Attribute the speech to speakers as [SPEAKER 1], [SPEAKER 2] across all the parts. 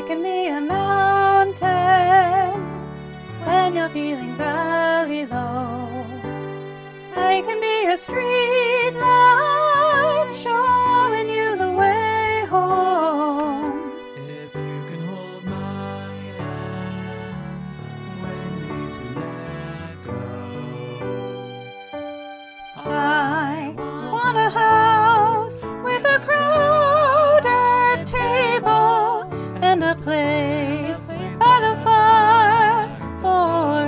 [SPEAKER 1] can be a mountain when you're feeling valley low. I can be a street light showing you the way home.
[SPEAKER 2] If you can hold my hand when you need to let go.
[SPEAKER 1] I want a house with a crowded table and a place by the fire for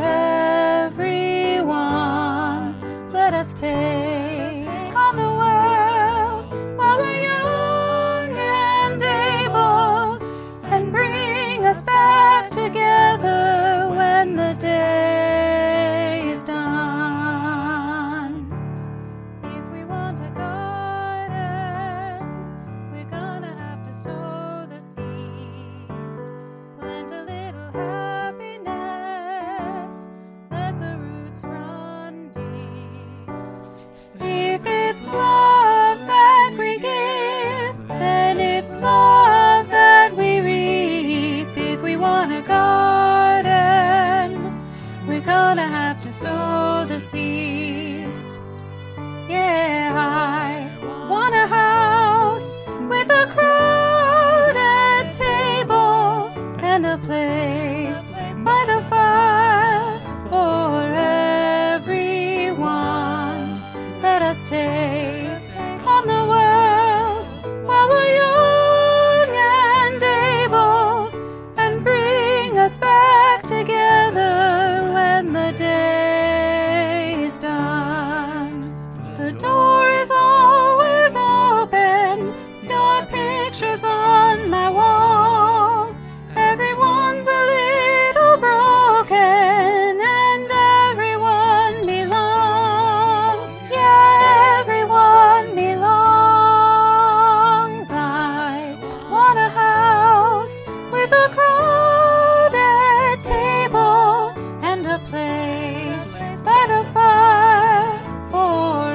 [SPEAKER 1] everyone. Let us take on the world while we're young and able, and bring us back together when the day is done. If we want a garden, we're gonna have to sow the seed, plant a little happiness, let the roots run deep. If it's love that we give, then it's love that we reap. If we want a garden, we're gonna have to sow the seeds. Yeah, I want a house with a crowded table and a place by the fire for everyone. Let us taste on the world while we're young and able, and bring us back together when the day is done. The door is always open, your picture's on my wall. Everyone's a little broken and everyone belongs. Yeah, everyone belongs. I want a house with a crowded table and a place by the fire for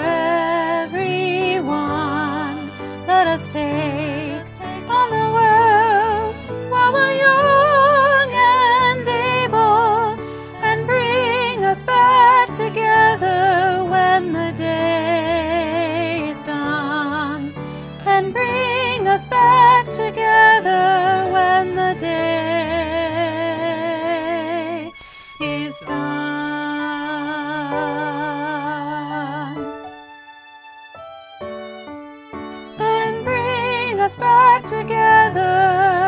[SPEAKER 1] everyone. Let us taste on the world while we're young and able, and bring us back together when the day is done, and bring us back together when the day is done, and bring us back together